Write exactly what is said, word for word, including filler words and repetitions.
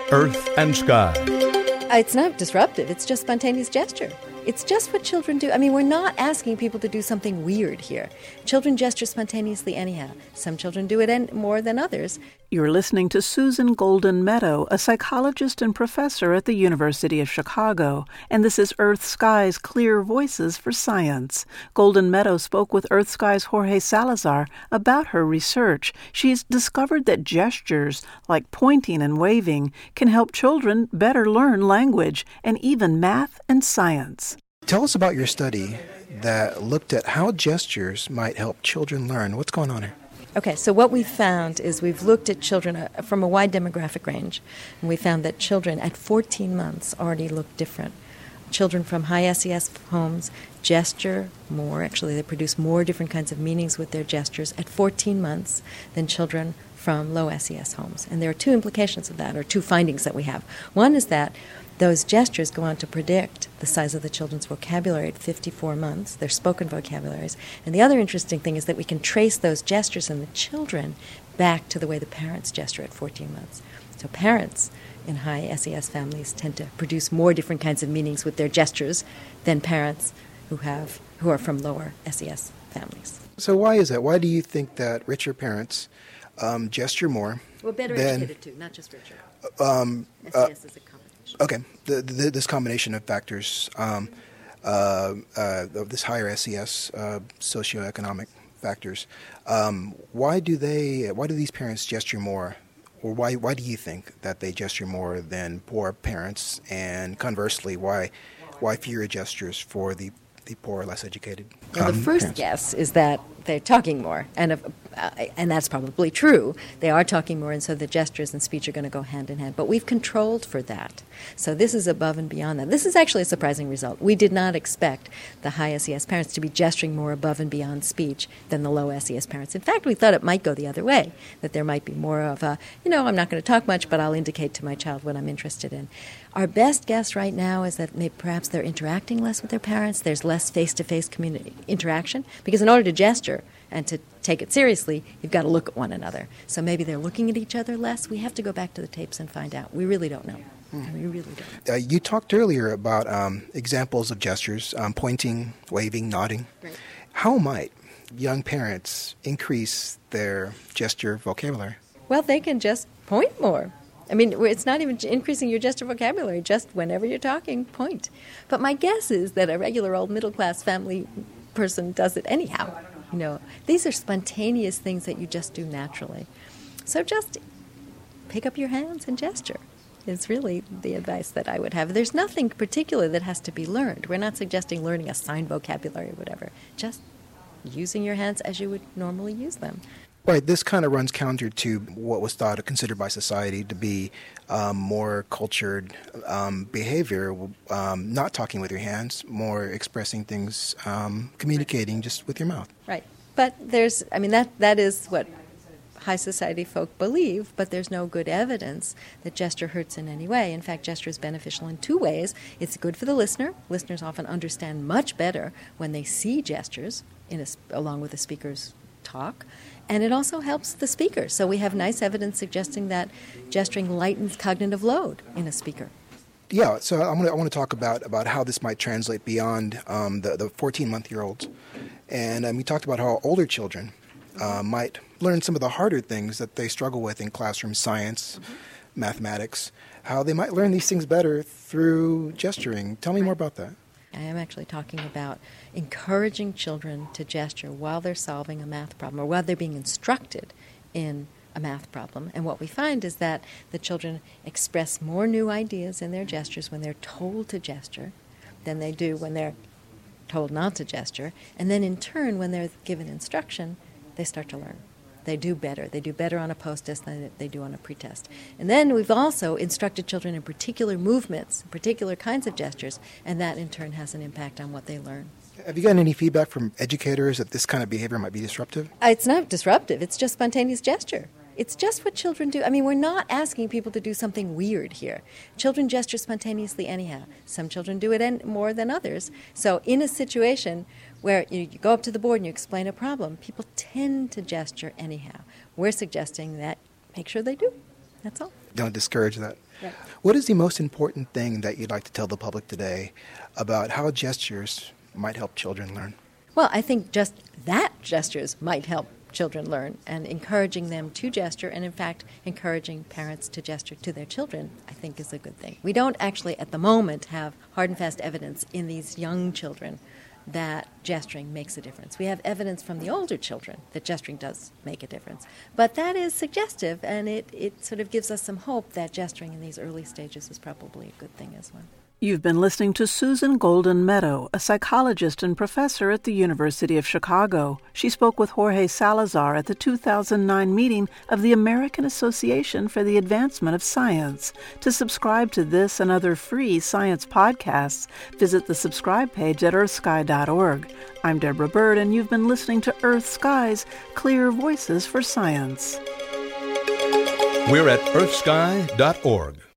Earth and Sky. It's not disruptive. It's just spontaneous gesture. It's just what children do. I mean, we're not asking people to do something weird here. Children gesture spontaneously anyhow. Some children do it en- more than others. You're listening to Susan Golden Meadow, a psychologist and professor at the University of Chicago, and this is Earth Sky's Clear Voices for Science. Golden Meadow spoke with Earth Sky's Jorge Salazar about her research. She's discovered that gestures, like pointing and waving, can help children better learn language and even math and science. Tell us about your study that looked at how gestures might help children learn. What's going on here? Okay, so what we've found is we've looked at children uh, from a wide demographic range, and we found that children at fourteen months already look different. Children from high S E S homes gesture more. Actually, they produce more different kinds of meanings with their gestures at fourteen months than children from low S E S homes. And there are two implications of that, or two findings that we have. One is that those gestures go on to predict the size of the children's vocabulary at fifty-four months, their spoken vocabularies. And the other interesting thing is that we can trace those gestures in the children back to the way the parents gesture at fourteen months. So parents in high S E S families tend to produce more different kinds of meanings with their gestures than parents who have who are from lower S E S families. So why is that? Why do you think that richer parents um, gesture more? Well, better than, educated too, not just richer. Um, S E S uh, is a combination. Okay, the, the, this combination of factors, um, uh, uh, of this higher S E S uh, socioeconomic factors, um, why do they? Why do these parents gesture more, or why? Why do you think that they gesture more than poor parents? And conversely, why? Why fewer gestures for the the poor, less educated? Well, um, the first parents? guess is that they're talking more, and if, uh, and that's probably true. They are talking more, and so the gestures and speech are going to go hand in hand. But we've controlled for that. So this is above and beyond that. This is actually a surprising result. We did not expect the high S E S parents to be gesturing more above and beyond speech than the low S E S parents. In fact, we thought it might go the other way, that there might be more of a, you know, I'm not going to talk much, but I'll indicate to my child what I'm interested in. Our best guess right now is that maybe perhaps they're interacting less with their parents. There's less face-to-face community interaction, because in order to gesture and to take it seriously, you've got to look at one another. So maybe they're looking at each other less. We have to go back to the tapes and find out. We really don't know. Mm. We really don't. Uh, you talked earlier about um, examples of gestures, um, pointing, waving, nodding. Right. How might young parents increase their gesture vocabulary? Well, they can just point more. I mean, it's not even increasing your gesture vocabulary, just whenever you're talking, point. But my guess is that a regular old middle-class family person does it anyhow. You know, these are spontaneous things that you just do naturally. So just pick up your hands and gesture is really the advice that I would have. There's nothing particular that has to be learned. We're not suggesting learning a sign vocabulary or whatever. Just using your hands as you would normally use them. Right. This kind of runs counter to what was thought or considered by society to be um, more cultured um, behavior, um, not talking with your hands, more expressing things, um, communicating just with your mouth. Right. But there's, I mean, that that is what high society folk believe, but there's no good evidence that gesture hurts in any way. In fact, gesture is beneficial in two ways. It's good for the listener. Listeners often understand much better when they see gestures in a, along with the speaker's talk. And it also helps the speaker. So we have nice evidence suggesting that gesturing lightens cognitive load in a speaker. Yeah, so I'm gonna, I want to talk about, about how this might translate beyond um, the, the fourteen-month-year-olds. And um, we talked about how older children uh, might learn some of the harder things that they struggle with in classroom science, mm-hmm. mathematics, how they might learn these things better through gesturing. Tell me more about that. I am actually talking about encouraging children to gesture while they're solving a math problem or while they're being instructed in a math problem. And what we find is that the children express more new ideas in their gestures when they're told to gesture than they do when they're told not to gesture. And then in turn, when they're given instruction, they start to learn. They do better. They do better on a post-test than they do on a pre-test. And then we've also instructed children in particular movements, particular kinds of gestures, and that in turn has an impact on what they learn. Have you gotten any feedback from educators that this kind of behavior might be disruptive? It's not disruptive. It's just spontaneous gesture. It's just what children do. I mean, we're not asking people to do something weird here. Children gesture spontaneously anyhow. Some children do it en- more than others. So in a situation where you, you go up to the board and you explain a problem, people tend to gesture anyhow. We're suggesting that make sure they do. That's all. don't discourage that. Right. What is the most important thing that you'd like to tell the public today about how gestures might help children learn? Well, I think just that gestures might help children learn, and encouraging them to gesture, and in fact encouraging parents to gesture to their children, I think is a good thing. We don't actually at the moment have hard and fast evidence in these young children that gesturing makes a difference. We have evidence from the older children that gesturing does make a difference. But that is suggestive, and it, it sort of gives us some hope that gesturing in these early stages is probably a good thing as well. You've been listening to Susan Golden Meadow, a psychologist and professor at the University of Chicago. She spoke with Jorge Salazar at the two thousand nine meeting of the American Association for the Advancement of Science. To subscribe to this and other free science podcasts, visit the subscribe page at earth sky dot org. I'm Deborah Bird, and you've been listening to Earth Sky's Clear Voices for Science. We're at earth sky dot org.